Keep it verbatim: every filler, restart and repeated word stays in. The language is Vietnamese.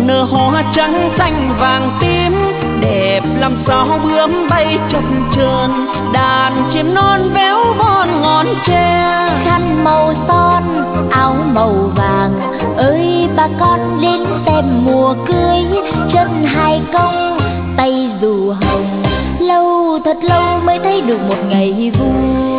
nở hoa trắng xanh vàng tím, đẹp làm sao bướm bay chập chờn, đàn chim non véo von ngón tre. Khăn màu son áo màu vàng ơi, bà con đến xem mùa cưới. Chân hai công tay dù hồng, lâu thật lâu mới thấy được một ngày vui.